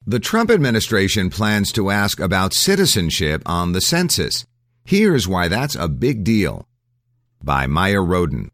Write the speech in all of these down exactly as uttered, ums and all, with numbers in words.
The Trump administration plans to ask about citizenship on the census. Here's why that's a big deal. By Maya Roden.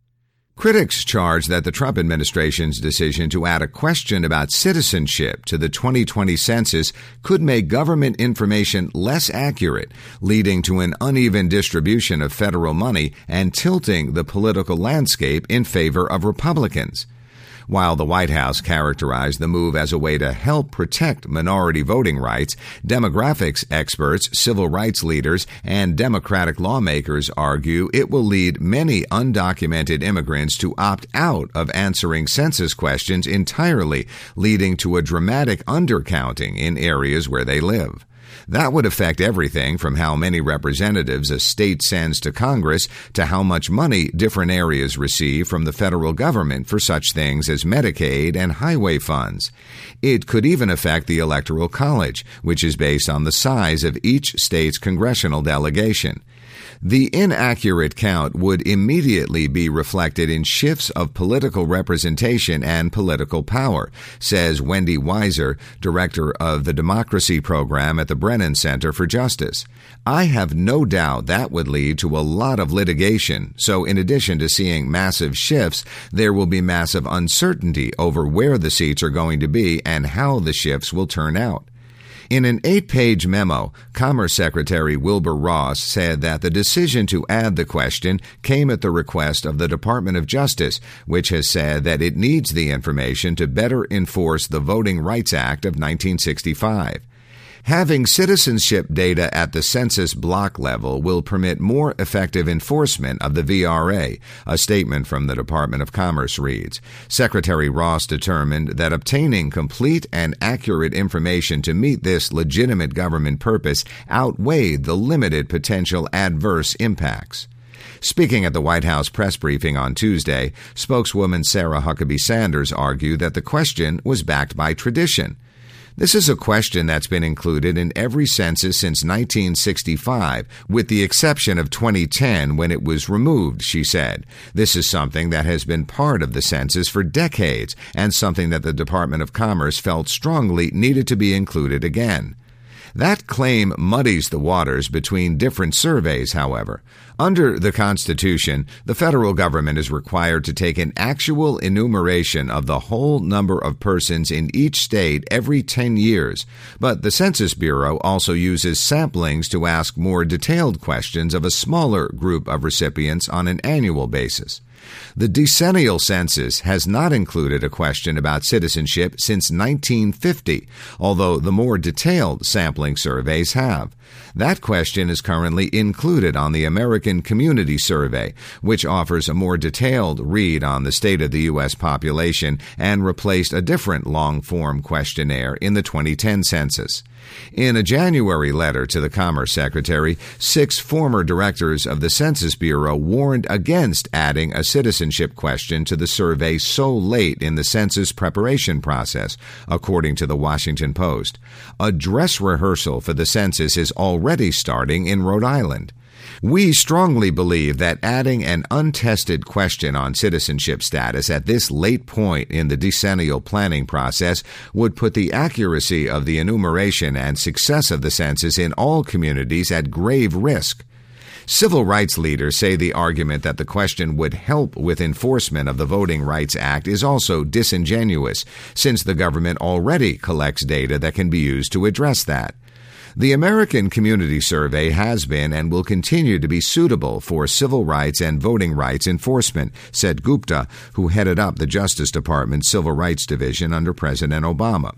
Critics charge that the Trump administration's decision to add a question about citizenship to the twenty twenty census could make government information less accurate, leading to an uneven distribution of federal money and tilting the political landscape in favor of Republicans. While the White House characterized the move as a way to help protect minority voting rights, demographics experts, civil rights leaders, and Democratic lawmakers argue it will lead many undocumented immigrants to opt out of answering census questions entirely, leading to a dramatic undercounting in areas where they live. That would affect everything from how many representatives a state sends to Congress to how much money different areas receive from the federal government for such things as Medicaid and highway funds. It could even affect the Electoral College, which is based on the size of each state's congressional delegation. The inaccurate count would immediately be reflected in shifts of political representation and political power, says Wendy Weiser, director of the Democracy Program at the Brennan Center for Justice. I have no doubt that would lead to a lot of litigation, so in addition to seeing massive shifts, there will be massive uncertainty over where the seats are going to be and how the shifts will turn out. In an eight-page memo, Commerce Secretary Wilbur Ross said that the decision to add the question came at the request of the Department of Justice, which has said that it needs the information to better enforce the Voting Rights Act of nineteen sixty-five. Having citizenship data at the census block level will permit more effective enforcement of the V R A, a statement from the Department of Commerce reads. Secretary Ross determined that obtaining complete and accurate information to meet this legitimate government purpose outweighed the limited potential adverse impacts. Speaking at the White House press briefing on Tuesday, spokeswoman Sarah Huckabee Sanders argued that the question was backed by tradition. This is a question that's been included in every census since nineteen sixty-five, with the exception of twenty ten when it was removed, she said. This is something that has been part of the census for decades and something that the Department of Commerce felt strongly needed to be included again. That claim muddies the waters between different surveys, however. Under the Constitution, the federal government is required to take an actual enumeration of the whole number of persons in each state every ten years, but the Census Bureau also uses samplings to ask more detailed questions of a smaller group of recipients on an annual basis. The decennial census has not included a question about citizenship since nineteen fifty, although the more detailed sampling surveys have. That question is currently included on the American Community Survey, which offers a more detailed read on the state of the U S population and replaced a different long-form questionnaire in the twenty ten census. In a January letter to the Commerce Secretary, six former directors of the Census Bureau warned against adding a citizenship question to the survey so late in the census preparation process, according to the Washington Post. A dress rehearsal for the census is already starting in Rhode Island. We strongly believe that adding an untested question on citizenship status at this late point in the decennial planning process would put the accuracy of the enumeration and success of the census in all communities at grave risk. Civil rights leaders say the argument that the question would help with enforcement of the Voting Rights Act is also disingenuous, since the government already collects data that can be used to address that. The American Community Survey has been and will continue to be suitable for civil rights and voting rights enforcement, said Gupta, who headed up the Justice Department's Civil Rights Division under President Obama.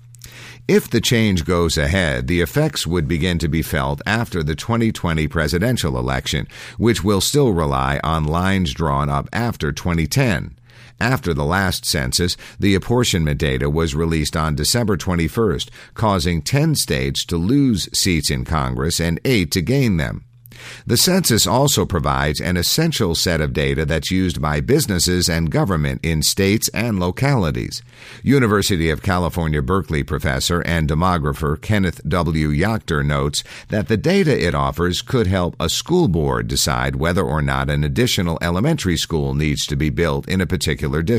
If the change goes ahead, the effects would begin to be felt after the twenty twenty presidential election, which will still rely on lines drawn up after twenty ten. After the last census, the apportionment data was released on December twenty-first, causing ten states to lose seats in Congress and eight to gain them. The census also provides an essential set of data that's used by businesses and government in states and localities. University of California, Berkeley professor and demographer Kenneth W. Yachter notes that the data it offers could help a school board decide whether or not an additional elementary school needs to be built in a particular district.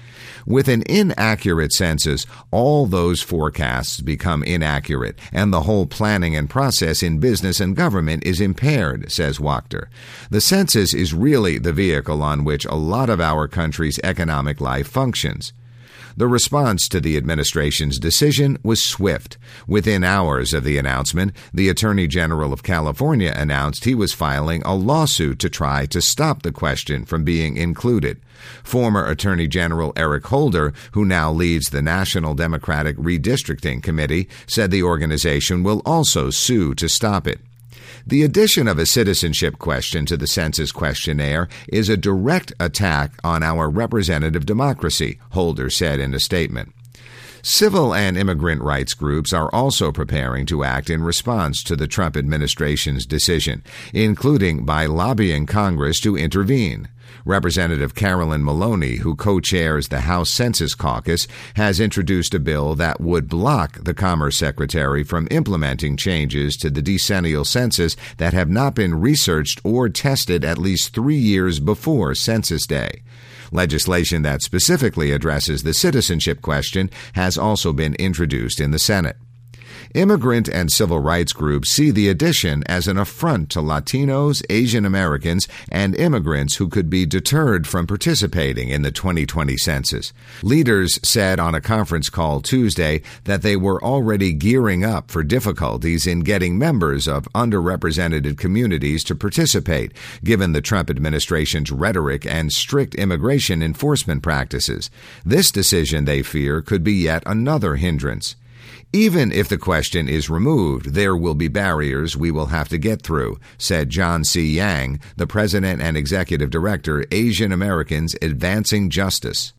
With an inaccurate census, all those forecasts become inaccurate, and the whole planning and process in business and government is impaired, says Wachter. The census is really the vehicle on which a lot of our country's economic life functions. The response to the administration's decision was swift. Within hours of the announcement, the Attorney General of California announced he was filing a lawsuit to try to stop the question from being included. Former Attorney General Eric Holder, who now leads the National Democratic Redistricting Committee, said the organization will also sue to stop it. The addition of a citizenship question to the census questionnaire is a direct attack on our representative democracy, Holder said in a statement. Civil and immigrant rights groups are also preparing to act in response to the Trump administration's decision, including by lobbying Congress to intervene. Representative Carolyn Maloney, who co-chairs the House Census Caucus, has introduced a bill that would block the Commerce Secretary from implementing changes to the decennial census that have not been researched or tested at least three years before Census Day. Legislation that specifically addresses the citizenship question has also been introduced in the Senate. Immigrant and civil rights groups see the addition as an affront to Latinos, Asian Americans, and immigrants who could be deterred from participating in the twenty twenty census. Leaders said on a conference call Tuesday that they were already gearing up for difficulties in getting members of underrepresented communities to participate, given the Trump administration's rhetoric and strict immigration enforcement practices. This decision, they fear, could be yet another hindrance. Even if the question is removed, there will be barriers we will have to get through, said John C. Yang, the president and executive director, Asian Americans Advancing Justice.